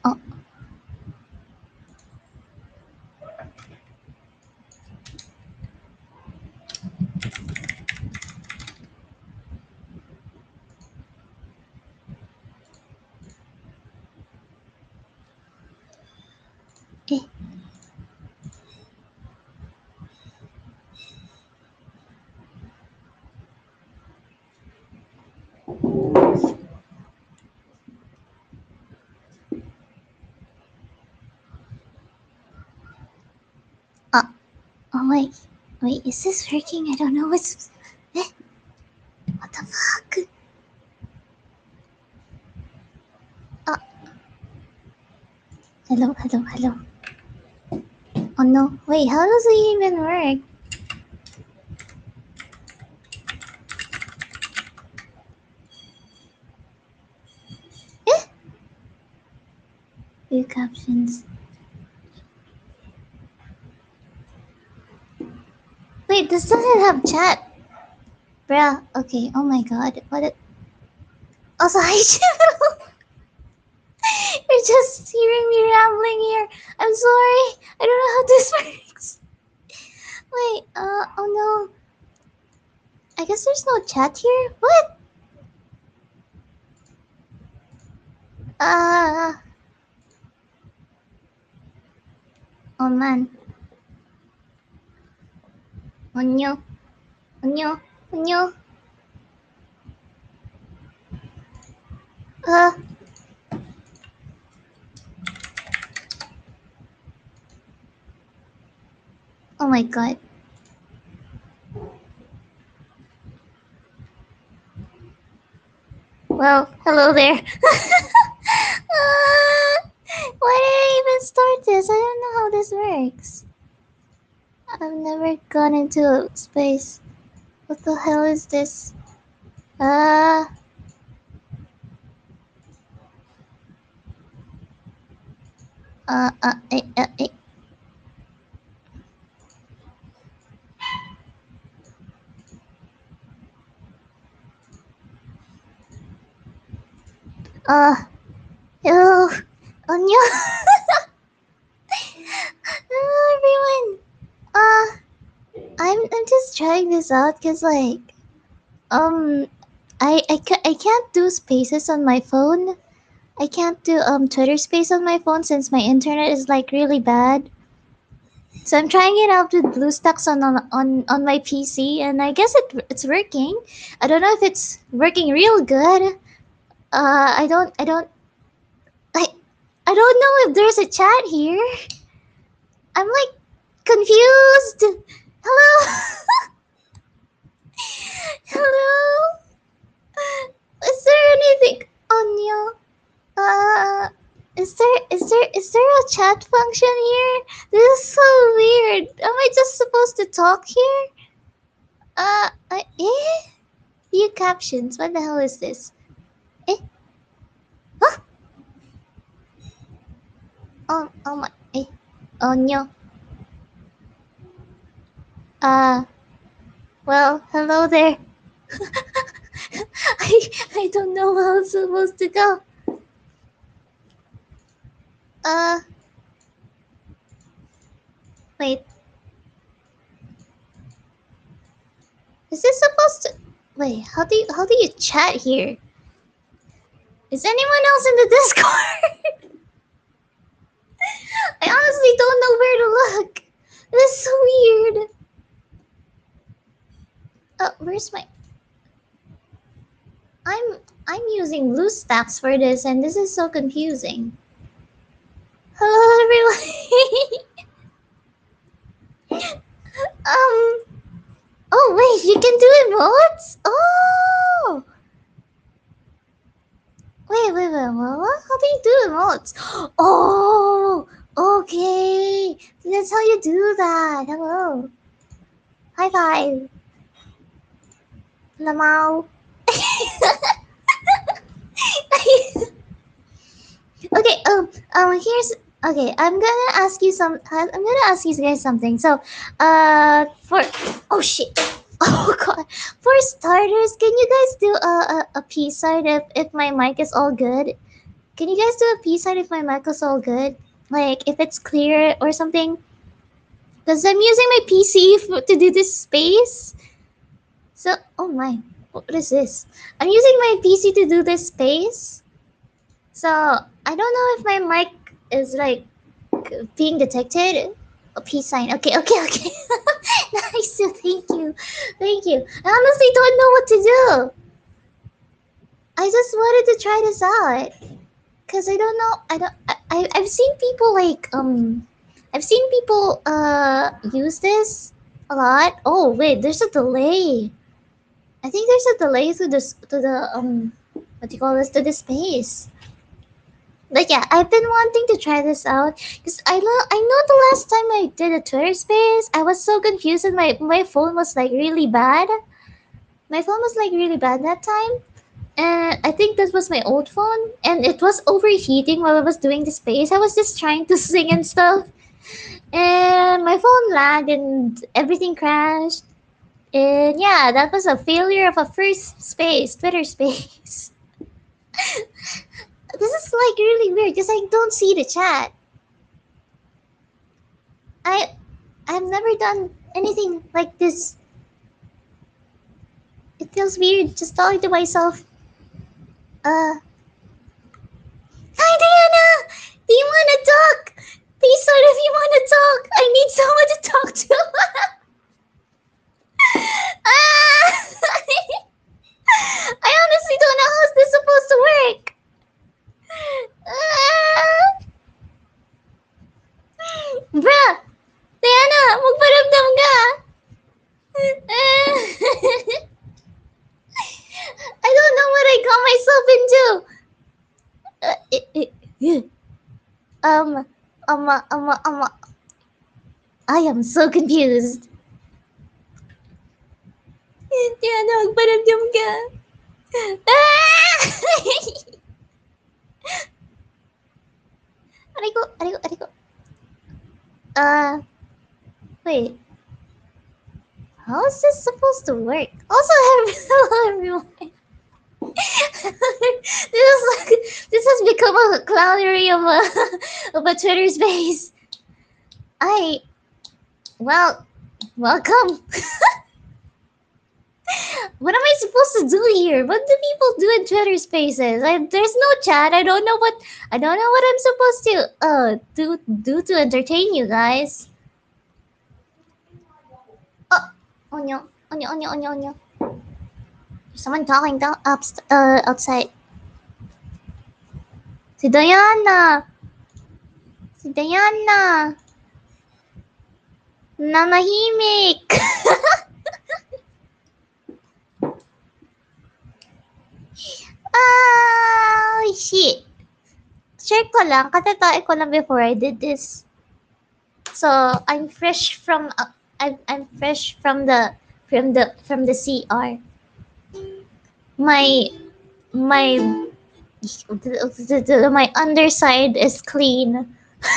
Oh, eh. Uh, oh, wait, is this working? I don't know what's... Eh? What the fuck? Uh, hello. Oh no, wait, how does it even work? Eh? View captions. Wait, this doesn't have chat. Bruh, okay, oh my god, what it... Also, hi, channel! You're just hearing me rambling here. I'm sorry, I don't know how this works. Wait, oh no. I guess there's no chat here? What? Uh... Oh man. Onyo. Onyo. Uh... Oh my god. Well, hello there. Why did I even start this? I don't know how this works. I've never gone into space. What the hell is this? Uh... Uh... Uh... Eh, uh, eh. Uh... Hello. Onyo. Hello, everyone. I'm just trying this out because, like, I can't do spaces on my phone. I can't do Twitter Space on my phone since my internet is like really bad. So I'm trying it out with BlueStacks on my PC, and I guess it's working. I don't know if it's working real good. I I don't know if there's a chat here. I'm like confused. Hello. Hello. Is there anything on you? Uh, is there a chat function here? This is so weird. Am I just supposed to talk here? Eh? View captions. What the hell is this? Eh? Huh? Oh my. Eh? Oh no. Uh, well, hello there. I don't know how it's supposed to go. Uh, wait. Is this supposed to... Wait, how do you chat here? Is anyone else in the Discord? I honestly don't know where to look. This is so weird. Where's my... I'm using BlueStacks for this, and this is so confusing. Hello, everyone. Oh wait, you can do emotes? Oh! Wait, what? How do you do emotes? Oh! Okay! That's how you do that. Hello. High five. Lamau. Okay, here's... Okay, I'm gonna ask you guys something. So, for... Oh shit! Oh god! For starters, can you guys do a peace sign if my mic is all good? Can you guys do a peace sign if my mic is all good? Like if it's clear or something? Because I'm using my PC to do this space. So, oh my, what is this? I'm using my PC to do this space. So, I don't know if my mic is like being detected. A peace sign. Okay, okay, okay. Nice. Thank you. Thank you. I honestly don't know what to do. I just wanted to try this out. Cause I don't know. I've seen people like I've seen people use this a lot. Oh wait, there's a delay. I think there's a delay to this to the what do you call this, to the space. But yeah, I've been wanting to try this out because I know the last time I did a Twitter space, I was so confused and my phone was like really bad. My phone was like really bad that time, and I think that was my old phone, and it was overheating while I was doing the space. I was just trying to sing and stuff, and my phone lagged and everything crashed. And yeah, that was a failure of a first space, Twitter space. This is like really weird because I don't see the chat. I I've never done anything like this. It feels weird just talking to myself. Uh, Hi Diana! Do you wanna talk? Please sort if you wanna talk. I need someone to talk to. Ah! I honestly don't know how this supposed to work. Ah! Bruh! Diana, magparamdam ka! I don't know what I got myself into. Um, I am so confused. Diana, magparamdam ka. Ah! Aray ko. Wait. How is this supposed to work? Also, hello everyone. This has become a clownery of a Twitter space. Welcome. What am I supposed to do here? What do people do in Twitter Spaces? There's no chat. I don't know what I'm supposed to do to entertain you guys. Oh, onyo. There's someone talking outside. Si Diana. Nanahimik. Shit. Share ko lang. Katatae ko lang before I did this. So I'm fresh from I'm fresh from the CR. My my underside is clean.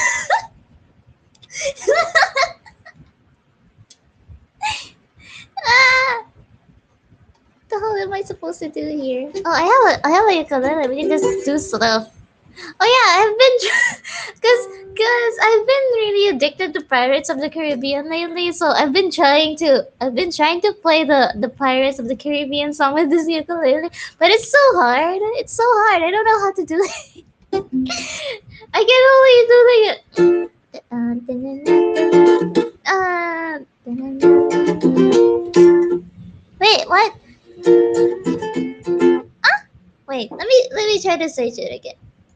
Ah, the hell am I supposed to do here? Oh, I have a ukulele. We can just do stuff. Oh yeah, I've been cause I've been really addicted to Pirates of the Caribbean lately. So I've been trying to play the Pirates of the Caribbean song with this ukulele, but it's so hard. It's so hard. I don't know how to do it. I can only do wait, what? Ah, wait. Let me try to say it again.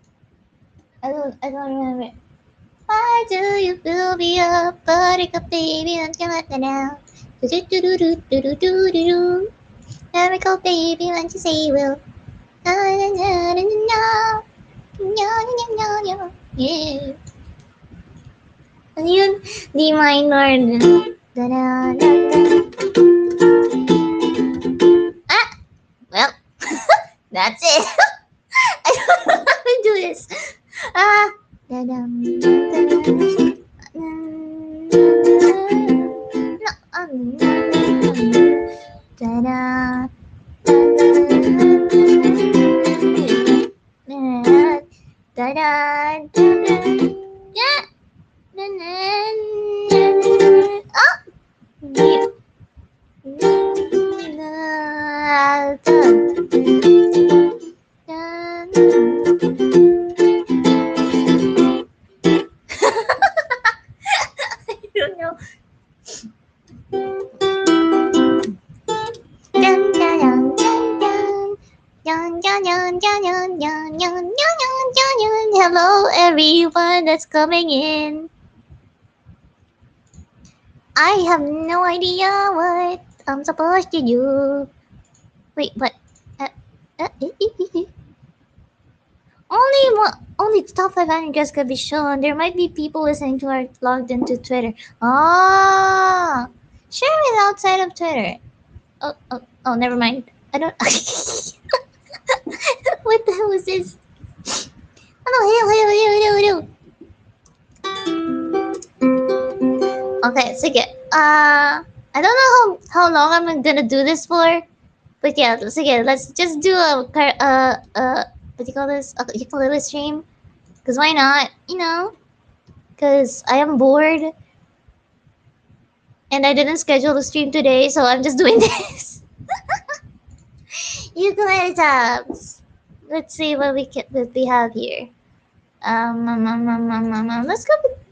I don't remember. Why do you fill me up, buttercup baby? Don't you let me down? Do do do do do do do do do. Miracle baby, won't you say you will? Na na na na na na. Yeah. Ano yun? D minor. Da da da da. Ah, well, that's it. I don't know how to do this. Ah, da da don't know. Dun, dun, dun, dun, dun. Dun, dun, dun, dun, dun, dun, dun, dun, dun, dun. Hello, everyone that's coming in. I have no idea what I'm supposed to do. Wait, what? Uh, only top 5 animes could be shown. There might be people listening to our logged into Twitter. Ah, share it outside of Twitter. Oh, never mind. I don't. What the hell is this? Hello. Okay, sige. I don't know how long I'm gonna do this for, but yeah, sige. Let's just do what do you call this? A ukulele stream. Cause why not? You know. Cause I am bored, and I didn't schedule the stream today, so I'm just doing this. Ukulele tabs. Let's see what we have here. Let's go.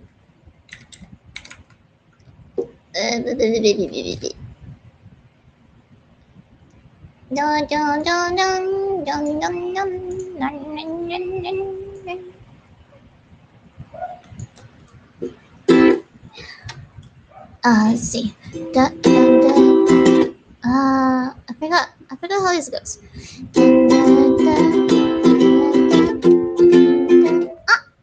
Dun, dun, dun, dun, dun, dun, dun, dun. Let's see. Dun, dun, dun. I forgot how this goes. Dun, dun, dun, dun, dun, dun.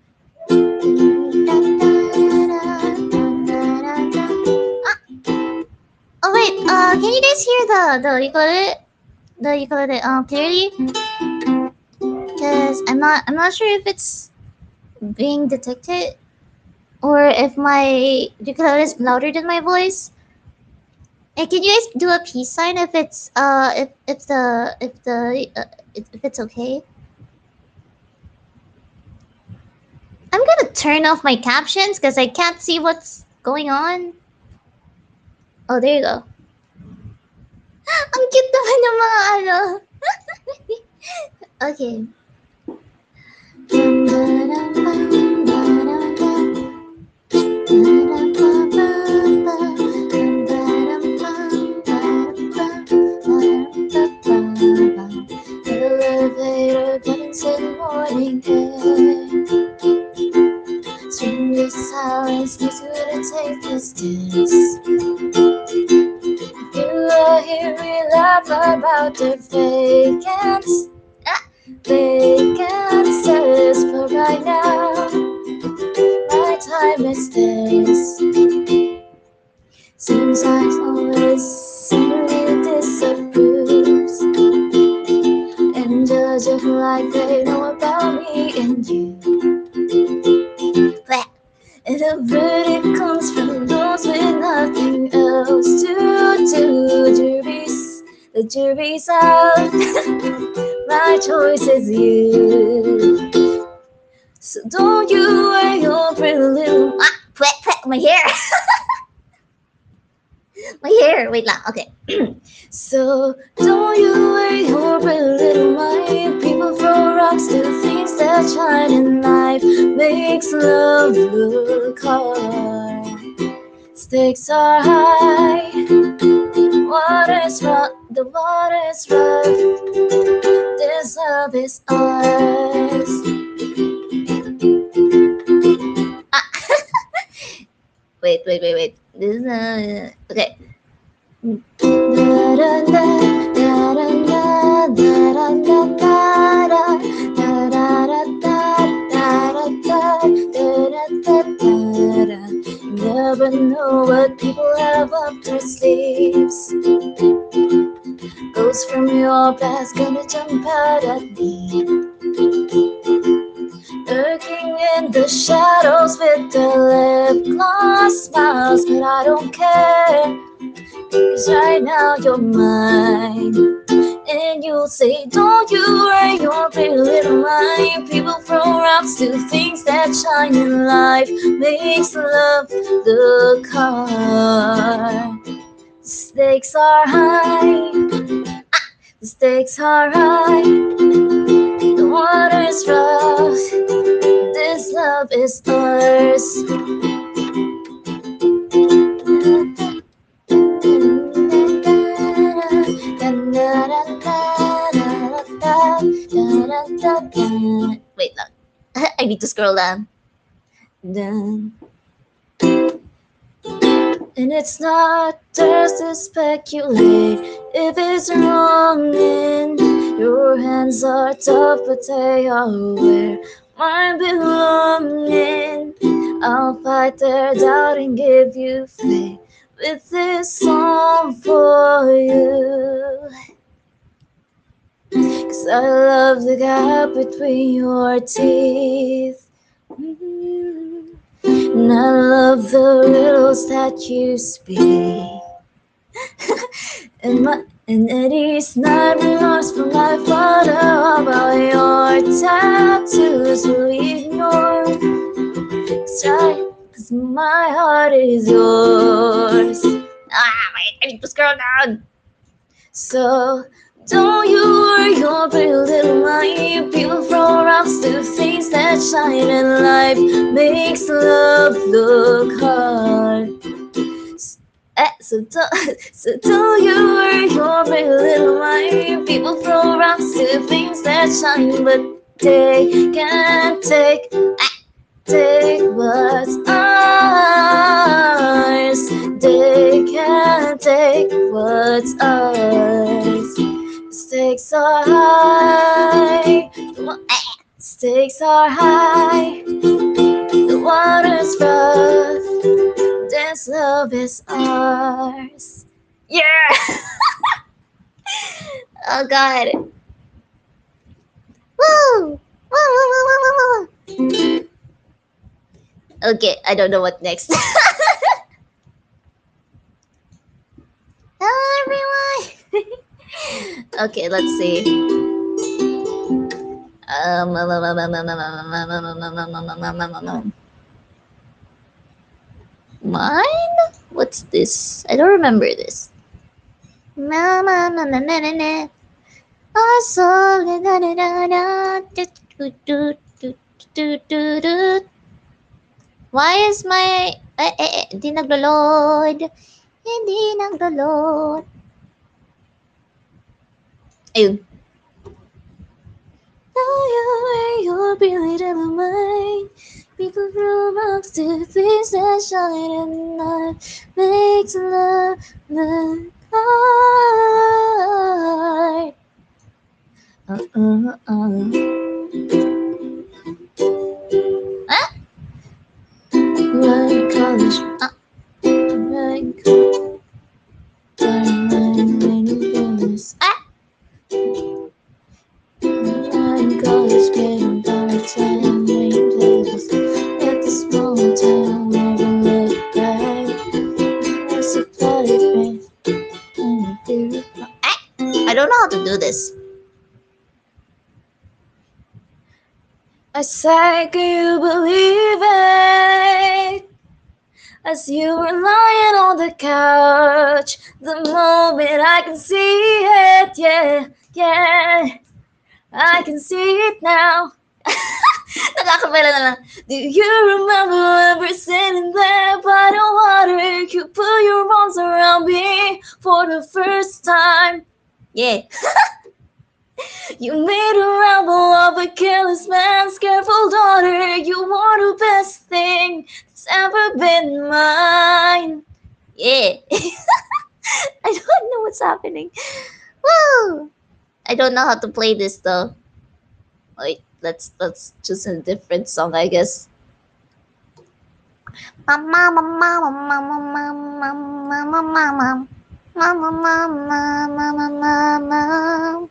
Oh wait, can you guys hear the ukulele clearly? Cause I'm not sure if it's being detected or if my ukulele is louder than my voice. And can you guys do a peace sign if it's if it's okay? I'm gonna turn off my captions because I can't see what's going on. Oh, there you go. Ang cute naman ng mga ano. Okay. Elevator buttons in morning air. Strange silence needs you to take this dance. You are here, we laugh about the vacancies, but right now, my time is this. Seems like always somebody disapproves and judges like they know about me and you. And the verdict comes from those with nothing else to do. The jury's out. My choice is you. So don't you worry your pretty little my hair. My hair. Wait lang. Okay. So don't you worry your pretty little mind. People throw rocks to things that shine in life. Makes love look hard. Stakes are high. Water's rough. The water's rough. This love is ours. Wait. This is okay. Never know what people have up their sleeves. Ghosts from your past gonna jump out at me. Lurking in the shadows with the lip gloss smiles, but I don't care. Cause right now you're mine. And you'll say, don't you worry your pretty little mind. People throw rocks to things that shine in life. Makes love look hard. Stakes are high. The stakes are high, the water's rough. This love is ours. Wait, no. I need to scroll down. And it's not just to speculate if it's wrong in your hands are tough, but they are where mine belonging. I'll fight their doubt and give you faith with this song for you. 'Cause I love the gap between your teeth. And I love the riddles that you speak. And it is not remorse for my father about your tattoos will ignore. Cause my heart is yours. Wait, I need to scroll down. So don't you worry your pretty little mind. People throw rocks to things that shine, and life makes love look hard. So don't you worry your pretty little mind. People throw rocks to things that shine, but they can't take what's ours. They can't take what's ours. Stakes are high. Stakes are high. The water's rough. This love is ours. Yeah. Oh God. Woo! Woo! Okay, I don't know what next. Hello, everyone. Okay, let's see. Mine? What's this? I don't remember this. Why is my hindi naglo-load? Hindi naglo-load. Ayun. You're really little mine. People throw rocks to things that shine and light makes love look hard. Like college. Like college getting better time places at the small town never look back. What's the bloody face? I don't know how to do this. I say, can you believe it? As you were lying on the couch, the moment I can see it, yeah, I can see it now. Nakakapela na lang. Do you remember ever sitting there by the water? You put your arms around me for the first time. Yeah. You made a rebel of a careless man's careful daughter. You are the best thing that's ever been mine. Yeah. I don't know what's happening. Woo! I don't know how to play this though. Wait, let's choose a different song, I guess. Mama, mama, mama, mama, mama, mama, mama, mama, mama, mama, mama.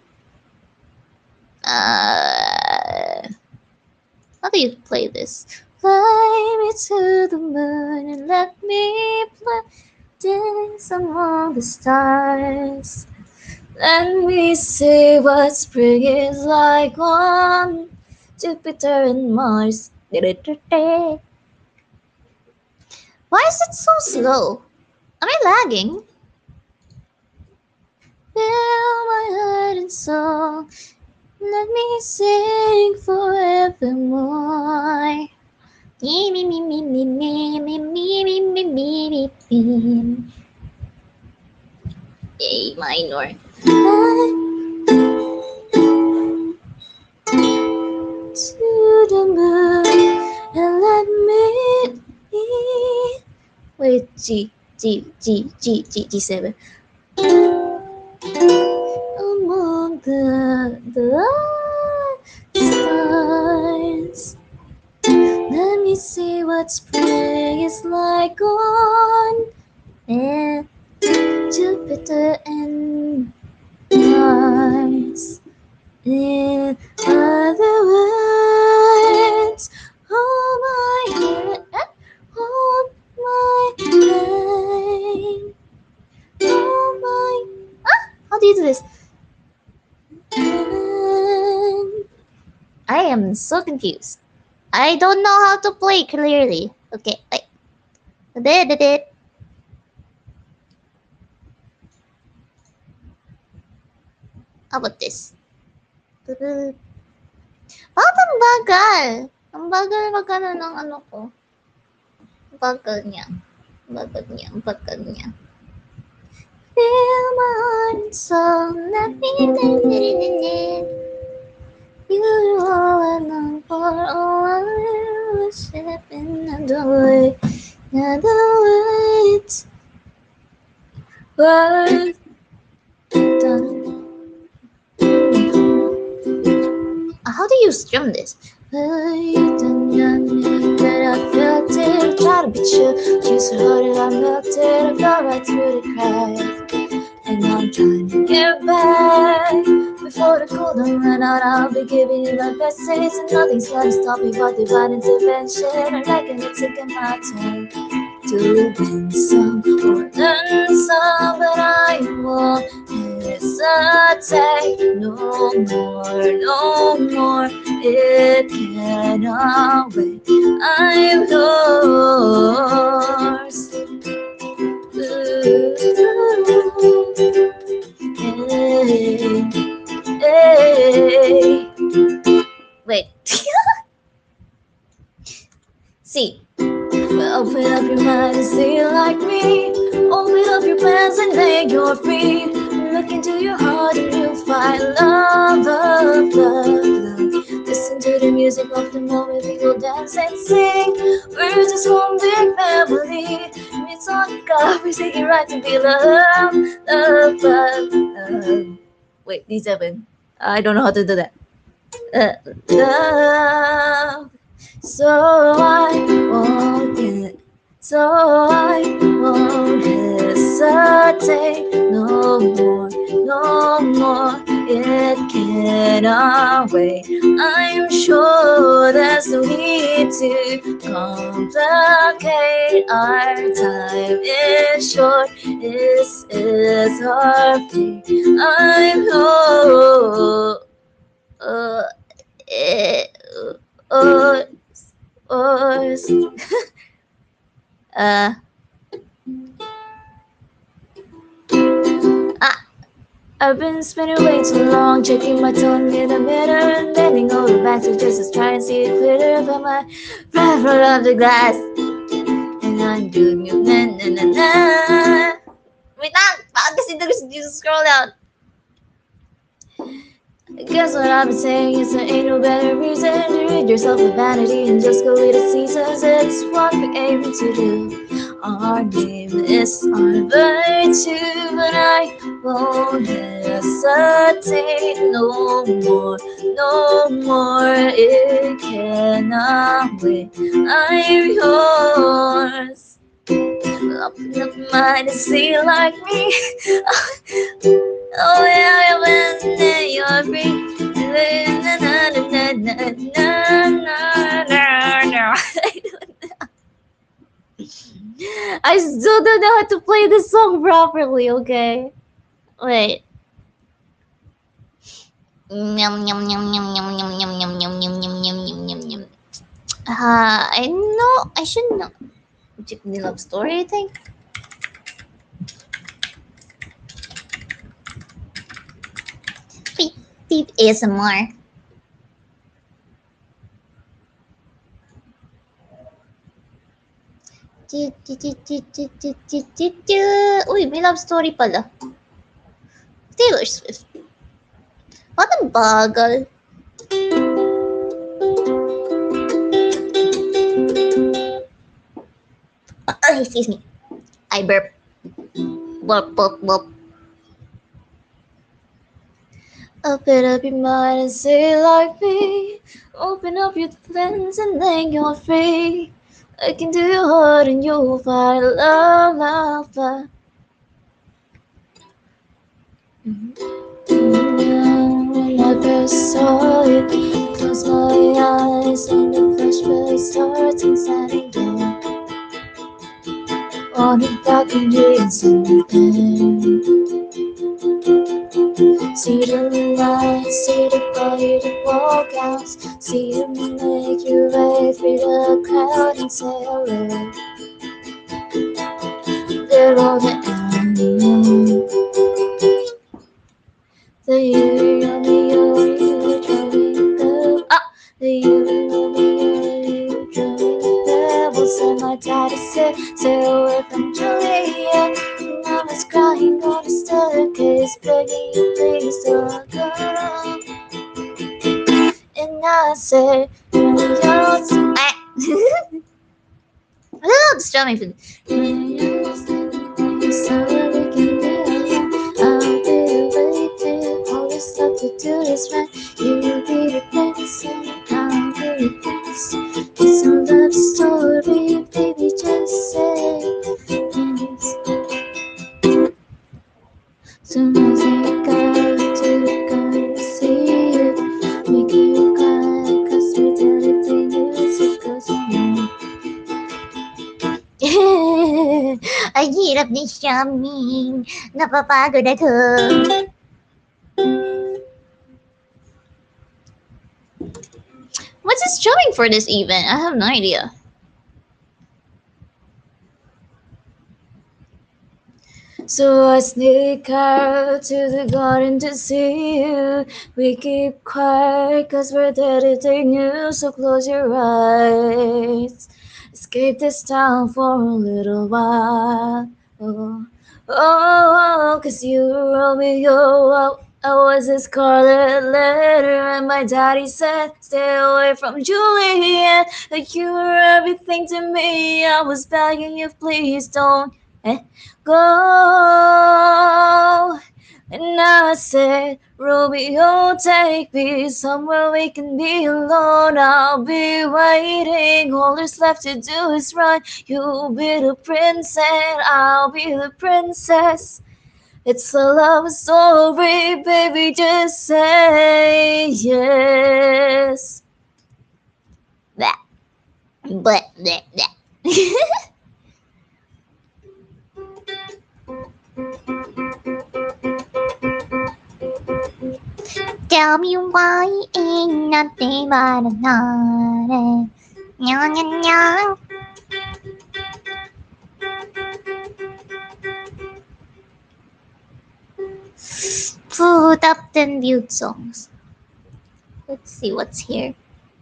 How do you play this? Fly me to the moon and let me dance among the stars. Let me see what spring is like on Jupiter and Mars. Why is it so slow? Am I lagging? Fill my heart and song. Let me sing forevermore. Me, me, me, me, me, me, me, me, me, me, me, me. A minor. To the moon and let me. Wait, G7. Among the stars. Let me see what spring is like on Jupiter and Mars. In other words, hold my hand, hold my hand, hold my. How do you do this? I am so confused. I don't know how to play clearly. Okay, wait. Did it. How about this? Bakit ang bagal? Ang bagal magkano ng ano ko. Bagal niya. Bagal niya. Feel my heart so let me you all I long for all I worship in the way. Words done. How do you strum this? That I felt it, try to be chill. She's hurt, I melted, I fell right through the cracks. And I'm trying to get back before the cold don't run out. I'll be giving you my best days, and nothing's gonna stop me but divine intervention. I reckon it's taking my time to win some or learn some, but I won't hesitate no more. It cannot wait. I'm yours. Hey. Wait. See. Well, open up your mind and see like me. Open up your plans and make you're free. Look into your heart and you'll find love. Listen to the music of the moment, we will dance and sing. We're just one big family. It's on God, we're singing right to be loved. Wait, D7. I don't know how to do that. Love. So I won't hesitate no more. It cannot wait. I'm sure there's no need to complicate. Our time is short. This is our fate. I'm yours. I've been spending way too long checking my tongue in the mirror and bending over backwards just to try and see it clearer. But my breath rolled off the glass and I'm doing it. Na. Wait lang! Bakit kasi nag-just scroll down? Guess what I've been saying is there ain't no better reason to rid yourself of vanity and just go with the seasons. It's what we aim to do. Our name is our virtue, but I won't hesitate no more. It cannot wait. I'm yours. Open up your mind and see like me. Oh yeah, when you're free. I still don't know how to play this song properly, okay? Wait. I know I should know. Jeepney Love Story, I think. Beep ASMR. Uy, may love story pala. Taylor Swift. What a bagal. Excuse me. I burp. Burp, burp, burp. Open up your mind and say like me. Open up your lens and then you're free. I can do your heart and you'll find love, love, love. When I first saw you, close my eyes and the flashback starts inside again. On the balcony in something. See the lights, see the fire, the walk out. See you make your way through the crowd and say hello. They're all the animals. The you, you, driving the the you, driving the pebbles. And my daddy said, stay away from Julia. And I was crying on the staircase, begging you please don't go. And I said, yours. Look, strumming for to do this right. You will be the prince and I'll be the prince. It's a love story, baby, just say yes. Soon as I got to see you, make you cry, cause we tell it to you, so cause you Ang hirap ni Shamin. Napapagod ako. What's this showing for this event? I have no idea. So I sneak out to the garden to see you. We keep quiet cause we're editing you. So close your eyes. Escape this town for a little while. Oh, cause you were Romeo. I was a scarlet letter, and my daddy said, stay away from Juliet. Like you were everything to me. I was begging you, please don't go. And I said, Romeo, take me somewhere we can be alone. I'll be waiting. All there's left to do is run. You'll be the prince and I'll be the princess. It's a love story, baby, just say yes. That. But that. Tell me why ain't nothing but a night. Nyang, nyang, nyang. Put up the mute songs. Let's see what's here.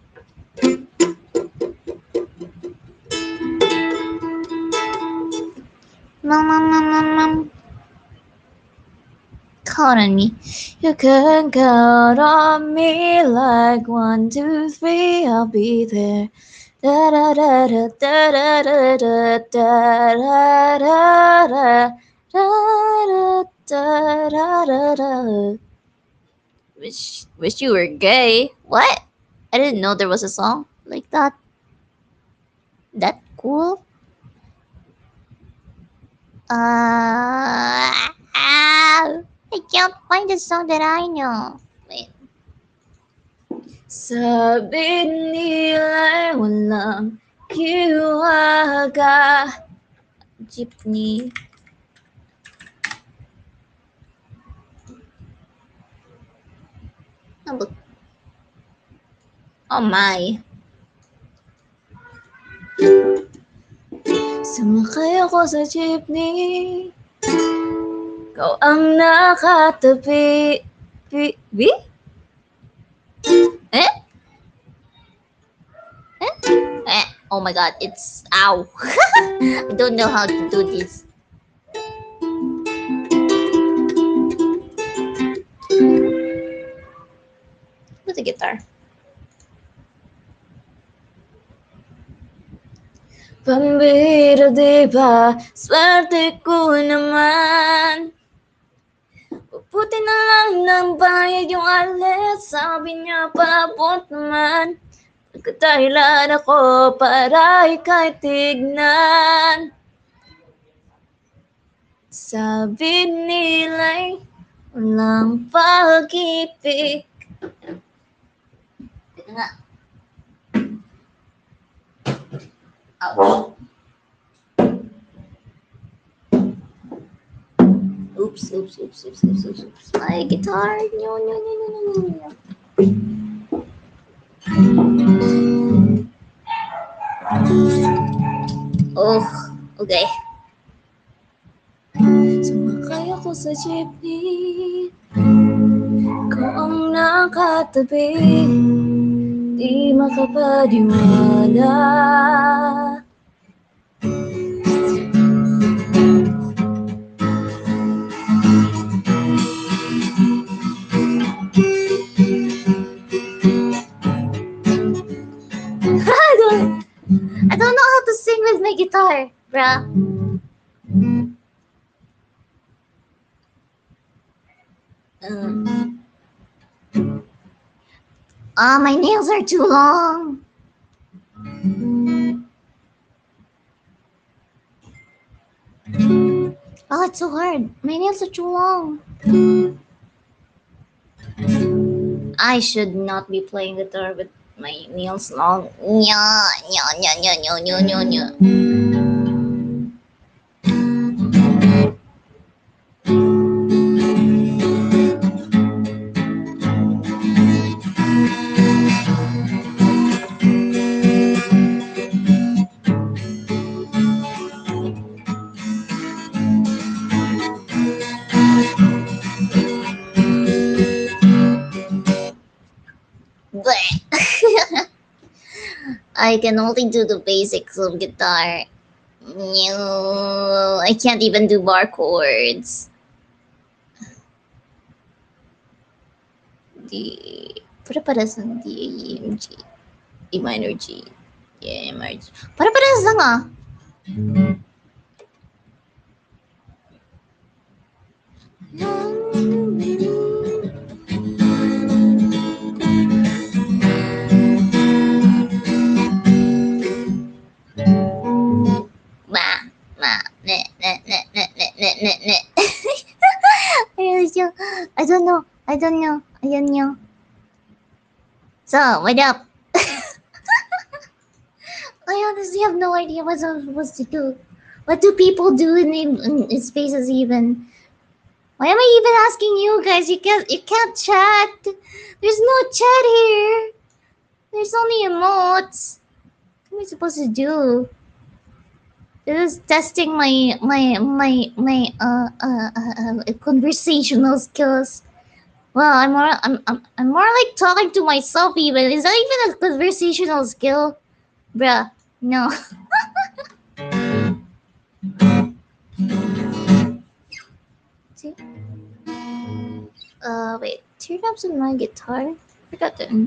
Mom. Count on me. You can count on me like 1, 2, 3. I'll be there. Da da da da da da da da da da da da da da da. Wish you were gay. What? I didn't know there was a song like that. That cool. I can't find the song that I know. Wait. Sabi nila walang kiwaga. Jeepney. Oh my. Sumakay ako sa jeepney. Ikaw ang nakatabi. V? Eh? Oh my god, it's ow. I don't know how to do this. With the guitar. Pambira diba, swerte ko naman. Puputi na lang ng bayad yung alis. Sabi niya paabot naman. Nagkadahilan ako para ika'y tignan. Sabi nila'y walang pag-ibig. Ito nga. Ouch. Oops. My guitar. No. Oh, okay. Sumakay ako sa jeepney, ikaw ang nakatabi, di makapaniwala. I don't know how to sing with my guitar, bruh. My nails are too long. Oh, it's so hard. My nails are too long. I should not be playing guitar with my nails long. Nya. I can only do the basics of guitar. No, I can't even do bar chords. D. Para-parasang D, E, M, G. E minor G. E minor G. Para-parehas lang ah. I don't know. So, what up? I honestly have no idea what I'm supposed to do. What do people do in spaces even? Why am I even asking you guys? You can't chat. There's no chat here. There's only emotes. What am I supposed to do? This is testing my conversational skills. Well, I'm more like talking to myself even. Is that even a conversational skill? Bruh, no. Wait. Teardrops on my guitar? Forgot that.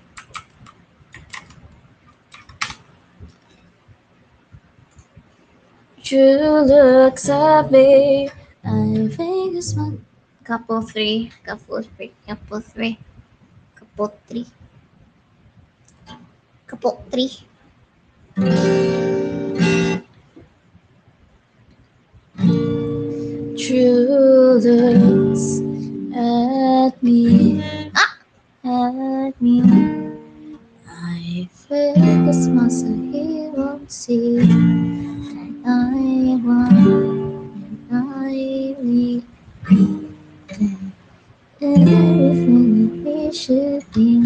True looks at me. I think it's one. Couple three. True looks at me. At me. I think it's must he won't see that I want and I need everything we should be.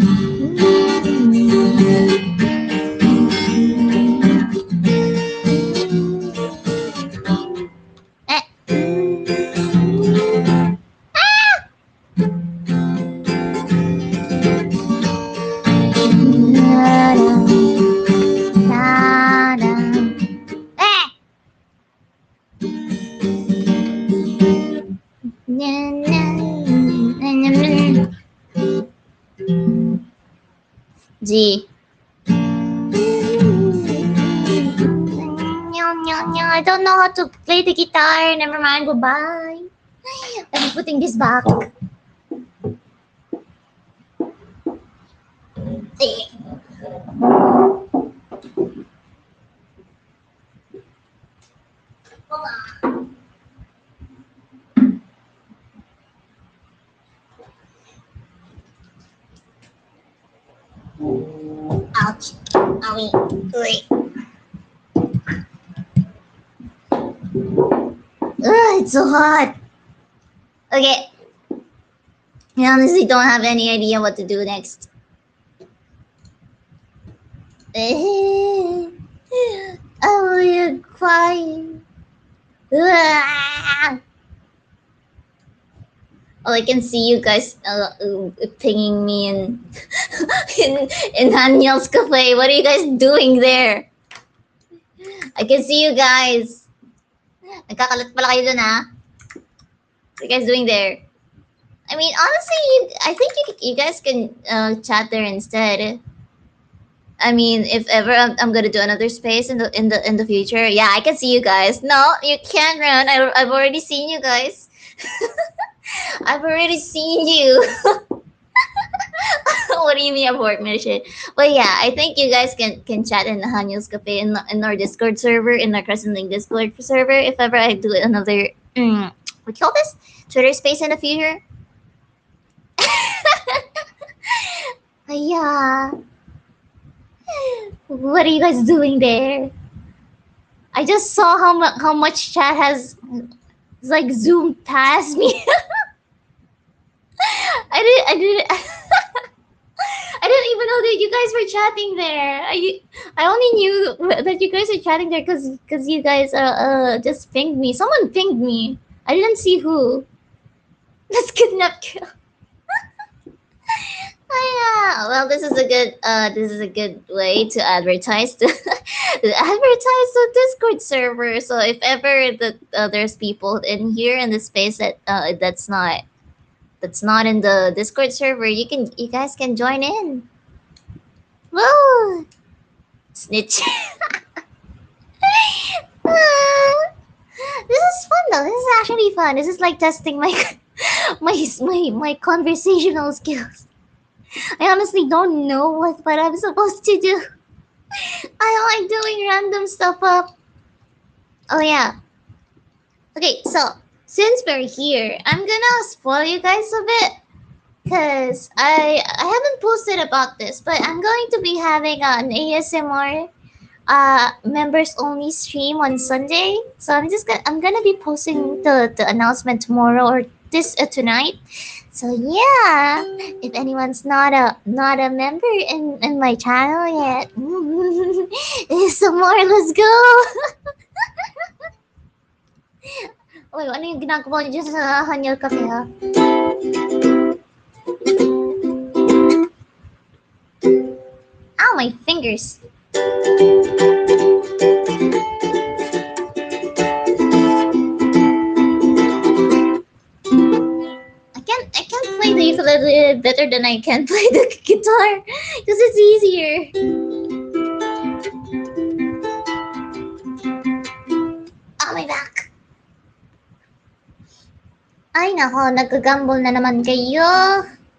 G. I don't know how to play the guitar. Never mind. Goodbye. I'm putting this back. Ouch. Owie. Ugh, it's so hot. Okay. I honestly don't have any idea what to do next. Oh, you're crying. Oh, I can see you guys pinging me in in Daniel's cafe. What are you guys doing there? I can see you guys. Nagkakalat pala kayo dun, ha? What are you guys doing there? I mean, honestly, I think you guys can chat there instead. I mean, if ever I'm gonna do another space in the future, yeah, I can see you guys. No, you can't run. I've already seen you guys. I've already seen you. What do you mean abort mission? But yeah, I think you guys can chat in the Hanyo's Cafe in our Discord server, in our Crescent Link Discord server. If ever I do another what do you call this? Twitter space in the future. Yeah. What are you guys doing there? I just saw how much chat has like zoomed past me. I didn't I didn't even know that you guys were chatting there. I only knew that you guys were chatting there because you guys just pinged me. Someone pinged me. I didn't see who. Let's kidnap kill. Yeah. Well, this is a good way to advertise to advertise the Discord server. So if ever that there's people in here in the space that that's not in the Discord server, you guys can join in. Whoa! Snitch. This is fun though. This is actually fun. This is like testing my my conversational skills. I honestly don't know what I'm supposed to do. I like doing random stuff up. Oh yeah. Okay, so since we're here, I'm gonna spoil you guys a bit. Cause I haven't posted about this, but I'm going to be having an ASMR members only stream on Sunday. So I'm gonna be posting the announcement tomorrow or this tonight. So yeah, if anyone's not a member in my channel yet, some more, let's go. Wait, ano yung ginagawa niyo dyan sa Hanyal Cafe, ha? Ow, my fingers. I can't play the ukulele better than I can play the guitar because it's easier. Oh, my back. Ay nako, nagkagamble na naman kayo.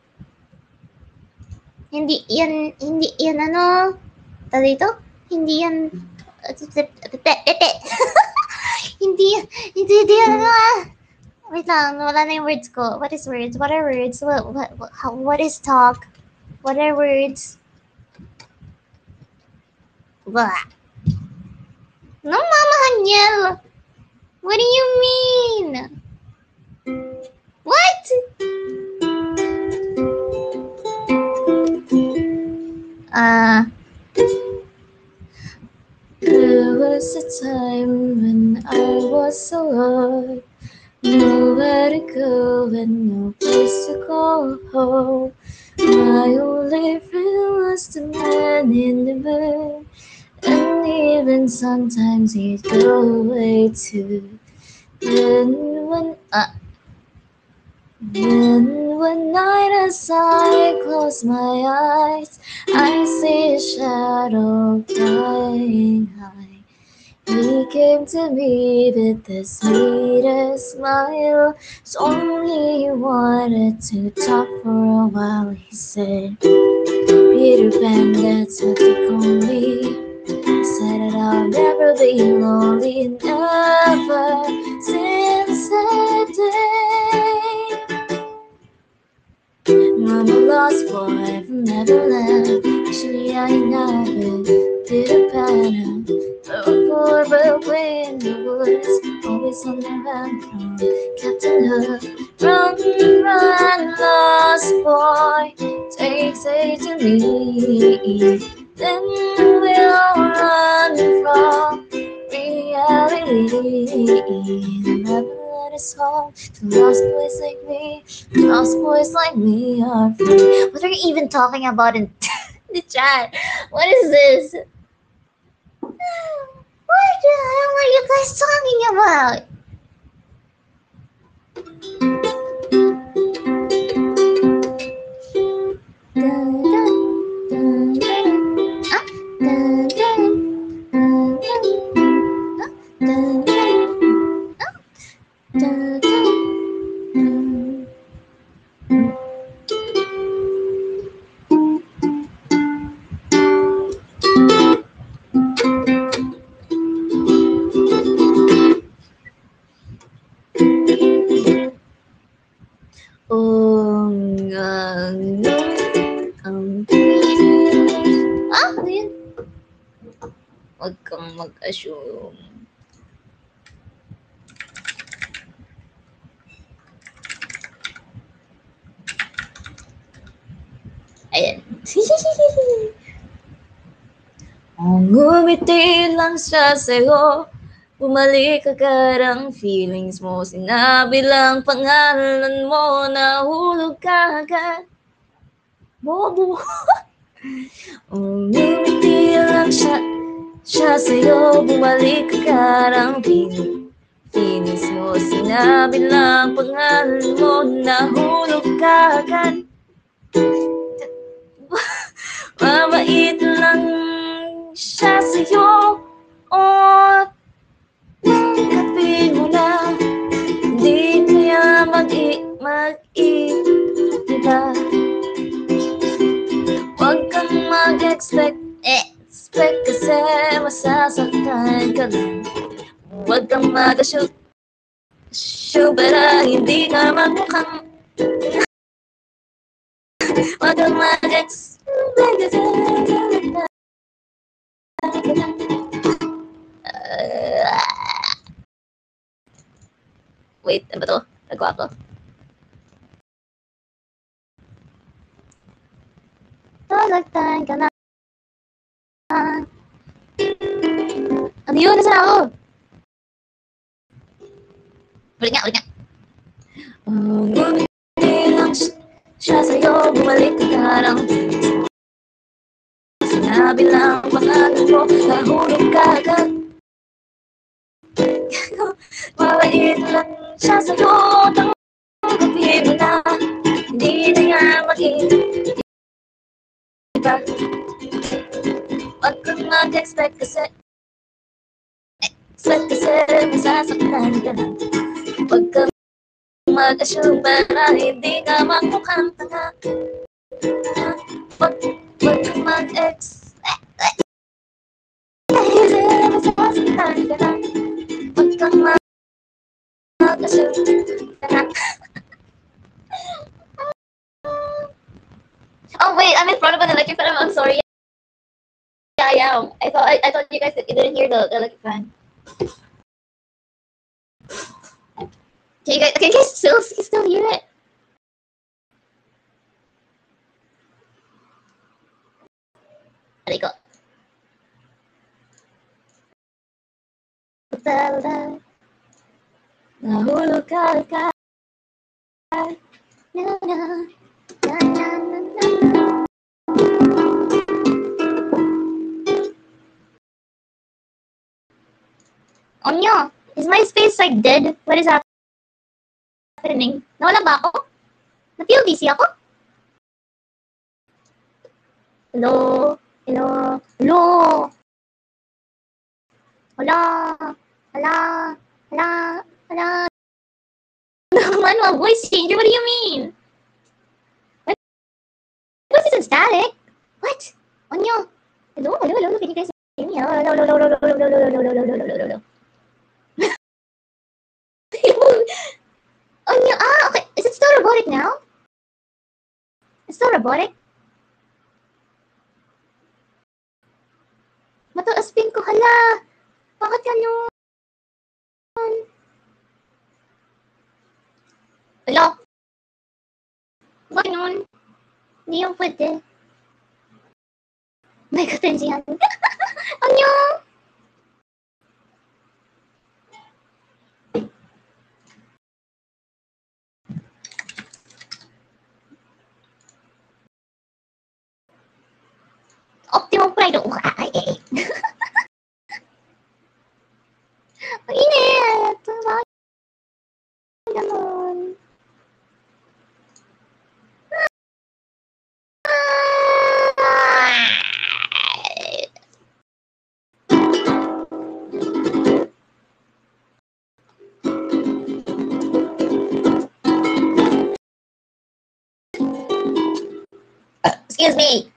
Hindi yan ano, dito? Hindi yan, hindi yan ano. Wait lang, wala na yung words ko. What is words? What are words? What is talk? What are words? Blah. No, Mama Hanyel. What do you mean? What? There was a time when I was so lost, nowhere to go and no place to call home. My only friend was the man in the bed, and even sometimes he'd go away too. Then when Then one night as I close my eyes, I see a shadow flying high. He came to me with the sweetest smile. Told me he wanted to talk for a while. He said, Peter Pan, that's what they call me. He said that I'll never be lonely, never. Since that day, I'm a lost boy from Neverland. Actually, I never Peter Pan. Poor boy in the woods, always on the run from Captain Hook. Run, run, lost boy, take to me. Then we'll run from reality. Never let us home to lost boys like me. Lost boys like me are free. What are you even talking about in the chat? What is this? What the hell are you guys talking about? Huwag kang mag-assume. Ayan. Ngumiti lang siya sa'yo. Bumalik agad ang feelings mo. Sinabi lang pangalan mo. Nahulog ka agad. Bobo. Ngumiti lang siya sa'yo. Bumalik agad ang feelings mo. Sinabi lang pangalan mo. Nahulog ka agad. Mabait lang siya sa'yo. O tanggapin mo na. Hindi kaya mag-iiba. Huwag kang mag-expect kasi masasaktan ka lang. Huwag kang mag-assume pero hindi ka magmukhang. Huwag kang mag-expect kasi wait, ano ba to? Nagawa ko. Talagtan ka na. Ano yun? Nasaan ako? Ulit nga. Bumili lang siya sa'yo. Bumalik ka harang. Sinabi lang pangalan mo. Nahulog ka agad. Mabait lang siya sa'yo. Tanggapin mo na. Hindi na nga mag-iiba. Huwag kang mag-expect kasi masasaktan ka na. Huwag kang mag-assume para hindi ka magmukhang tanga. Huwag kang mag-expect kasi masasaktan ka na. Huwag kang mag-assume tanga. Oh wait, I'm in front of an electric fan. I'm sorry. Yeah, I am. I thought you guys didn't hear the electric fan. Can you guys still hear it? There you go. Nahulog ka. Onyo, is my space like dead? What is happening? Nawala ba ako? Na-feel busy ako? Hello? Hello? Hello? Hala? Hala? Hala? Hala? Naman, my voice changer? What do you mean? My voice isn't static. What? Onyo? Hello? Hello? Hello? Can you guys hear me? Hello? Hello? Hello? Hello? Hello? Hello? Hello? Hello? Hello? Hello? Hello? Onyo? Ah, okay. Is it still robotic now? It's still robotic? Mataas pin ko. Hala! Bakit ganun? Hello? Bakit ganun? Hindi yung pwede. May katensihan. Onyo! Optimum pride. Ay, ay. Mainit! Bakit ganun? Excuse me.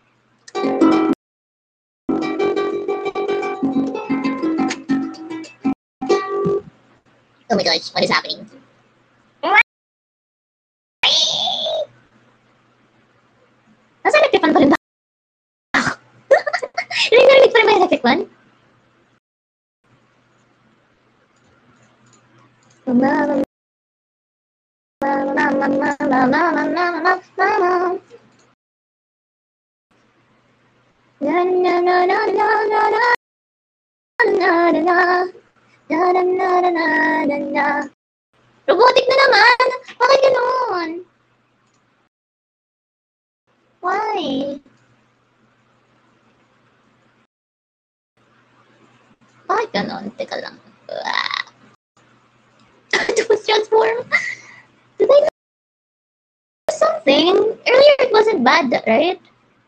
Oh my gosh, what is happening? Nasa electric fan pa rin ba? Narinig pa rin ba yung electric fan? Robotic na naman! Bakit ganun? Why? Bakit ganon? Teka lang. It was transform. Did I do something? Earlier it wasn't bad, right?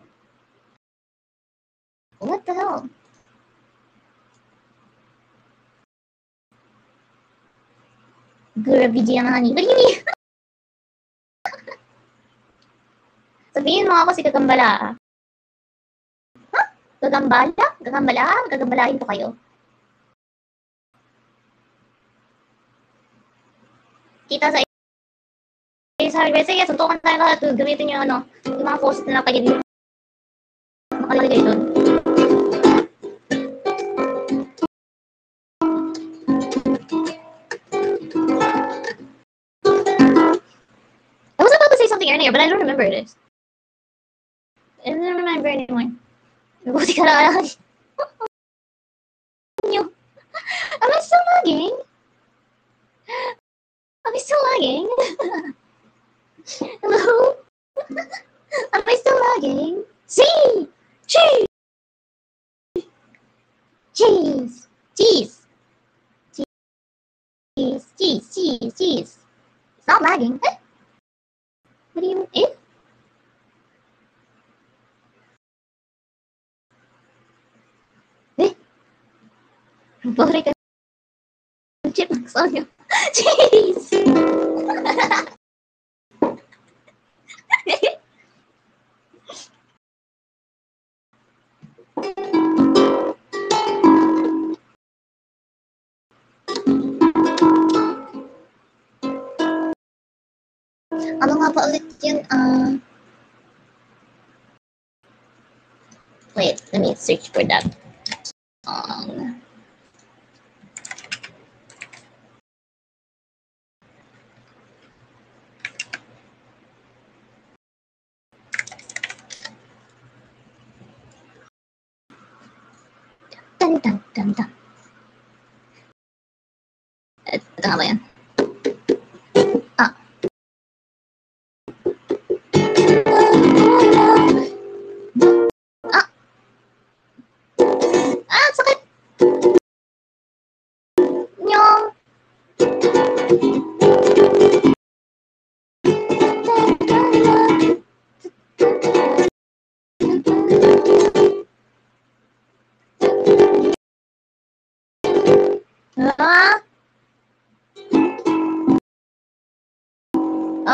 What the hell? Gravity ang honey. What do you mean? Sabihin mo ako si Gagambala. Huh? Gagambala? Gagambala? Gagambalain ko kayo. Kita sa hardware. Sige, suntukan tayo lahat. Gamitin yung yung mga post na pwede dito. Makalagay doon. I was about to say something earlier, but I don't remember this. I don't remember anymore. Nabuti ka lang. Am I still lagging? Am I still lagging? Hello? Am I still lagging? See! Cheese! Cheese! Cheese! Cheese! Cheese! Cheese! Cheese! It's not lagging. What do you mean? Balik ka. Chipmunks on you. Cheese! Ano nga ba ulit yun? Wait, let me search for that song. Dun, dun, dun, dun. Ito nga ba yan? Ah. Ah! Ah, sakit! Nyong!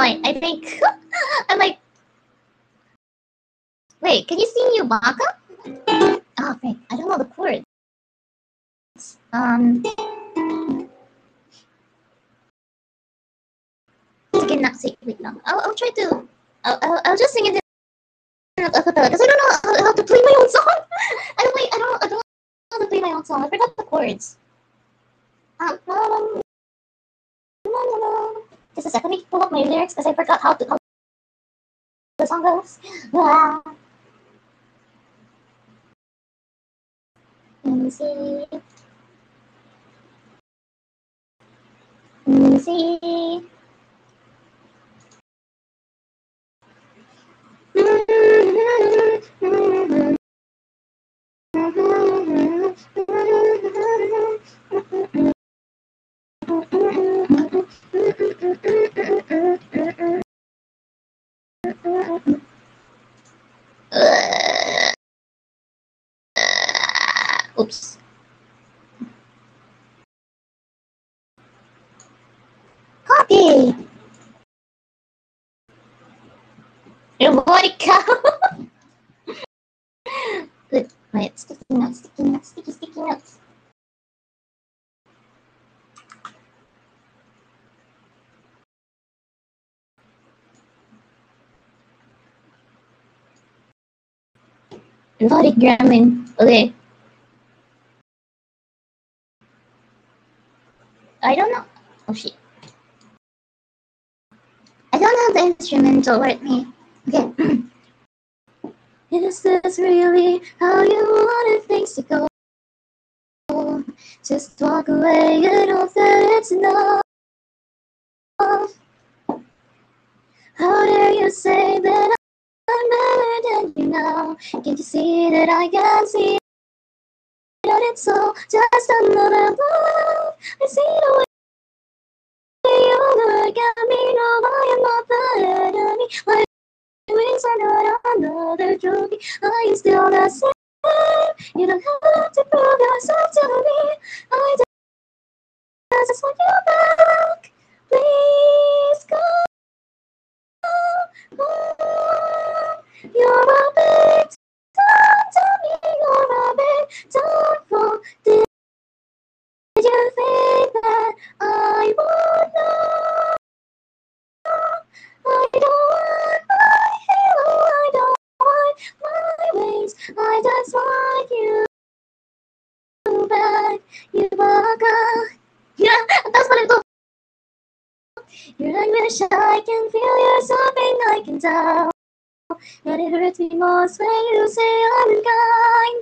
point. I think I'm like, wait, can you see Yubaka? Oh, wait, I don't know the chords. Again, not say, wait, no. I'll try to. I'll just sing it in acapella because I don't know how to play my own song. I don't know how to play my own song. I forgot the chords. Just a second, let me pull up my lyrics because I forgot how the song goes. Let me see. Let me see. Oops. Copy. Robotic cow. Good. Wait, sticky notes, sticky notes, sticky notes. Robotic Gremlin. Okay. I don't know. Oh shit. I don't have the instrumental with me. Okay. Is this really how you wanted things to go? Just walk away, you know that it's enough. How dare you say that I'm better than you now? Can't you see that I can see that it's all just another love? I see the way you look at me, no, I am not the enemy. My wings are not another trophy, I am still the same. You don't have to prove yourself to me. I just want you back. Please go. You're a big time to me. You're a big time for. Did you think that I would know? I don't want my halo. I don't want my wings. I just want you back. You back. Yeah, that's what I do. I wish I can feel your something I can tell. But it hurts me most when you say I'm unkind.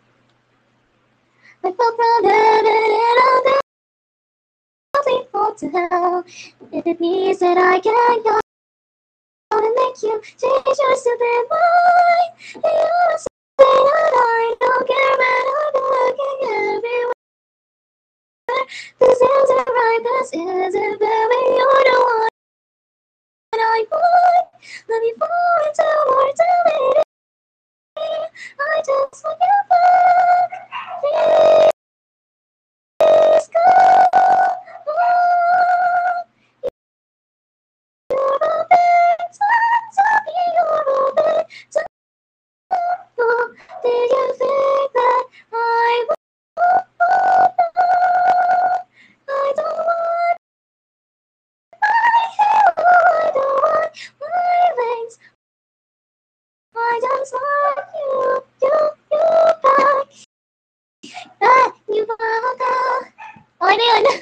I fell from heaven and I'm definitely fall to hell. If it means that I can't go and make you change your stupid mind, then you say that I don't care, but I've been looking everywhere. This isn't right, this isn't fair, when you're the one I want. Let me fall into mortality. I just want you back. Please go. You're a big time, you're a big time. Did you think that I would? I don't want my hair, I don't want my wings. I just want you back. You back. Okay na yun.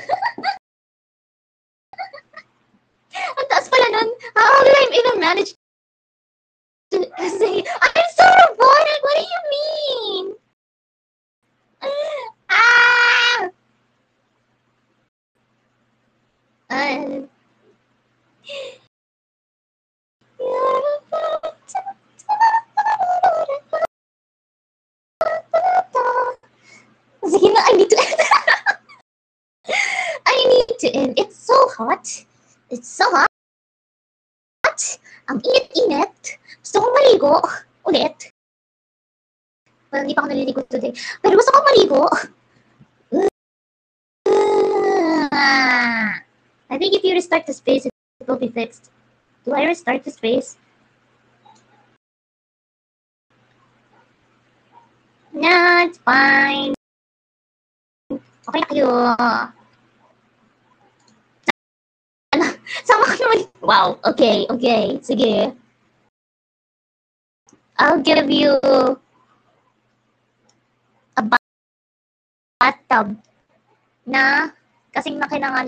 Ang taas pala nun. How did I even manage to say, I'm so robotic? What do you mean? Ah! Sige na, I need to end. I need to end. It's so hot. It's so hot. Ang init-init. Gusto kong maligo. Ulit. Well, hindi pa ako naliligo today. Pero gusto kong maligo. I think if you restart the space, it will be fixed. Do I restart the space? No, it's fine. Okay na kayo. Sama ka naman. Wow, okay. Sige. I'll give you a bathtub na kasing laki ng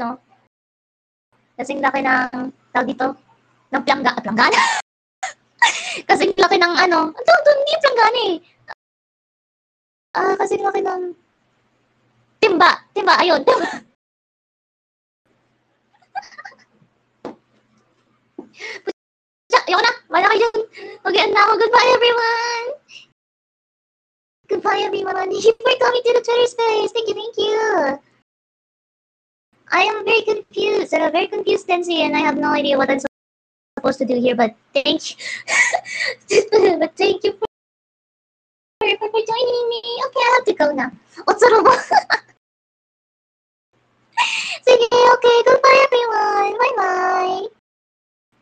tawag dito, ng planggana. Kasing laki ng hindi planggana eh. Kasing laki ng timba, ayun. Ayoko na, wala kayo dyan. Mag-end na ako. Goodbye, everyone. Thank you for coming to the Twitter space. Thank you. I am very confused. I'm very confused, Tensi, and I have no idea what I'm supposed to do here, but thank you. But thank you for joining me. Okay, I have to go now. Otsurubo.